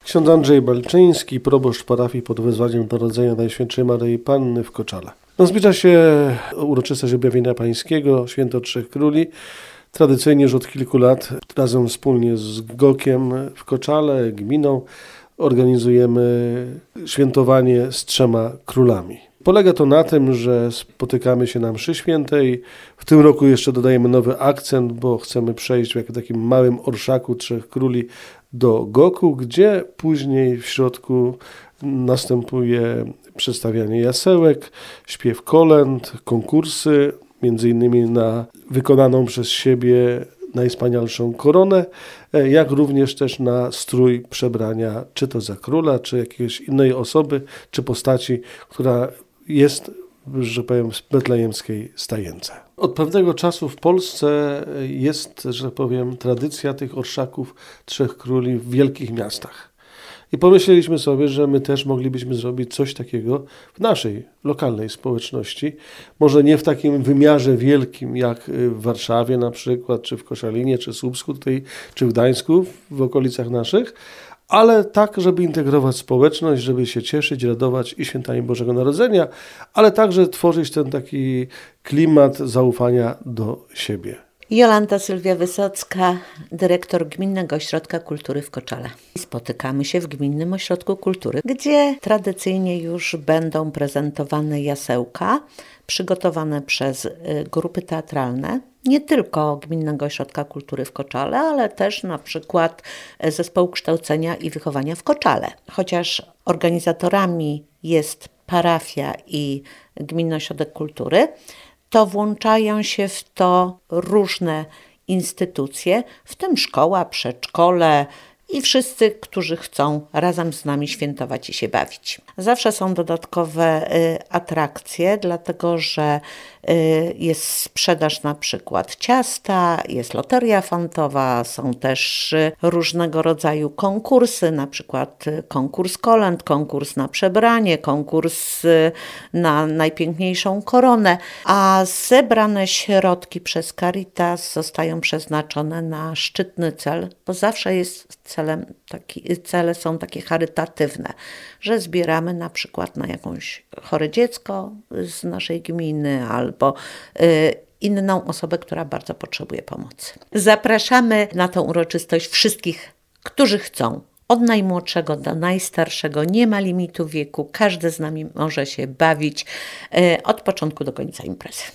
Ksiądz Andrzej Balczyński, proboszcz parafii pod wezwaniem Narodzenia Najświętszej Maryi Panny w Koczale. Zbliża się uroczystość Objawienia Pańskiego, Święto Trzech Króli. Tradycyjnie już od kilku lat razem wspólnie z GOK-iem w Koczale, gminą, organizujemy świętowanie z trzema królami. Polega to na tym, że spotykamy się na mszy świętej. W tym roku jeszcze dodajemy nowy akcent, bo chcemy przejść w takim małym orszaku Trzech Króli do GOK-u, gdzie później w środku następuje przedstawianie jasełek, śpiew kolęd, konkursy, między innymi na wykonaną przez siebie najwspanialszą koronę, jak również też na strój przebrania, czy to za króla, czy jakiejś innej osoby, czy postaci, która jest, że powiem, w betlejemskiej stajence. Od pewnego czasu w Polsce jest, że powiem, tradycja tych orszaków Trzech Króli w wielkich miastach. I pomyśleliśmy sobie, że my też moglibyśmy zrobić coś takiego w naszej lokalnej społeczności. Może nie w takim wymiarze wielkim jak w Warszawie na przykład, czy w Koszalinie, czy Słupsku tutaj, czy w Gdańsku, w okolicach naszych, ale tak, żeby integrować społeczność, żeby się cieszyć, radować i świętami Bożego Narodzenia, ale także tworzyć ten taki klimat zaufania do siebie. Jolanta Sylwia Wysocka, dyrektor Gminnego Ośrodka Kultury w Koczale. Spotykamy się w Gminnym Ośrodku Kultury, gdzie tradycyjnie już będą prezentowane jasełka przygotowane przez grupy teatralne, nie tylko Gminnego Ośrodka Kultury w Koczale, ale też na przykład Zespołu Kształcenia i Wychowania w Koczale. Chociaż organizatorami jest parafia i Gminny Ośrodek Kultury, to włączają się w to różne instytucje, w tym szkoła, przedszkole i wszyscy, którzy chcą razem z nami świętować i się bawić. Zawsze są dodatkowe atrakcje, dlatego że jest sprzedaż na przykład ciasta, jest loteria fantowa, są też różnego rodzaju konkursy, na przykład konkurs kolęd, konkurs na przebranie, konkurs na najpiękniejszą koronę, a zebrane środki przez Caritas zostają przeznaczone na szczytny cel, bo zawsze jest cele są takie charytatywne, że zbieramy na przykład na jakąś chore dziecko z naszej gminy albo inną osobę, która bardzo potrzebuje pomocy. Zapraszamy na tę uroczystość wszystkich, którzy chcą. Od najmłodszego do najstarszego, nie ma limitu wieku, każdy z nami może się bawić od początku do końca imprezy.